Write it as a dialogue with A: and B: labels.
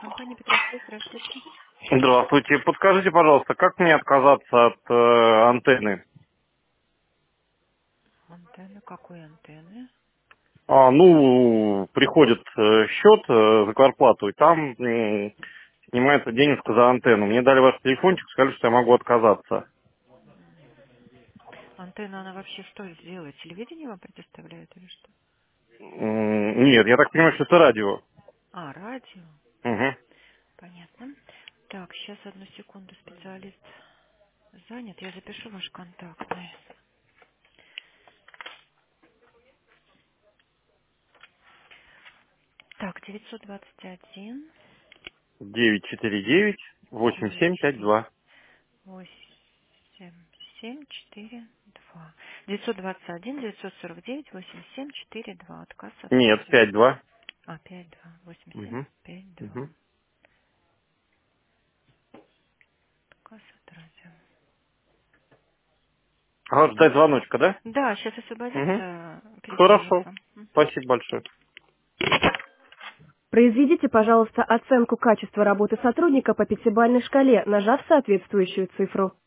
A: Компания Петросвет, здравствуйте.
B: Здравствуйте. Подскажите, пожалуйста, как мне отказаться от антенны?
A: Антенны, какой антенны?
B: Приходит счет за квартплату, и там снимается денежка за антенну. Мне дали ваш телефончик, сказали, что я могу отказаться.
A: Антенна, она вообще что делает? Телевидение вам предоставляет или что?
B: Нет, я так понимаю, что это радио.
A: А, радио.
B: Угу.
A: Понятно. Так, сейчас одну секунду, специалист занят. Я запишу ваш контактный. Так, 921
B: 949
A: 9
B: 8752.
A: 8742. 921 949 8742. Отказ от
B: Нет,
A: радио.
B: 52.
A: 52. 87
B: Угу.
A: 52.
B: Угу.
A: Отказ от радио.
B: Ждать звоночка, да?
A: Да, сейчас
B: Угу.
A: освободится, перезвонит
B: Хорошо.
A: вам. Мгм.
B: Спасибо большое.
C: Произведите, пожалуйста, оценку качества работы сотрудника по пятибалльной шкале, нажав соответствующую цифру.